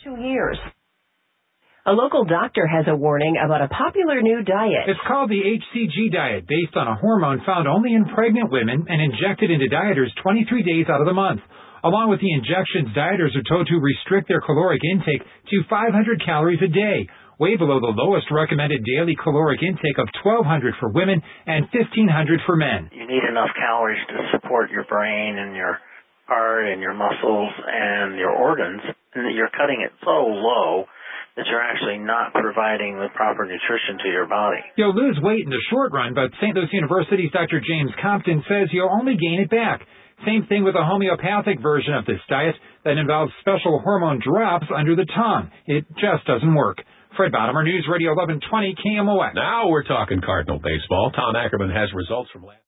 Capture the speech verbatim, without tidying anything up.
two years. A local doctor has a warning about a popular new diet. It's called the H C G diet, based on a hormone found only in pregnant women and injected into dieters twenty-three days out of the month. Along with the injections, dieters are told to restrict their caloric intake to five hundred calories a day, way below the lowest recommended daily caloric intake of twelve hundred for women and fifteen hundred for men. You need enough calories to support your brain and your heart and your muscles and your organs, and you're cutting it so low that you're actually not providing the proper nutrition to your body. You'll lose weight in the short run, but Saint Louis University's Doctor James Compton says you'll only gain it back. Same thing with a homeopathic version of this diet that involves special hormone drops under the tongue. It just doesn't work. Fred Bottomer, News Radio eleven twenty K M O X. Now we're talking Cardinal baseball. Tom Ackerman has results from last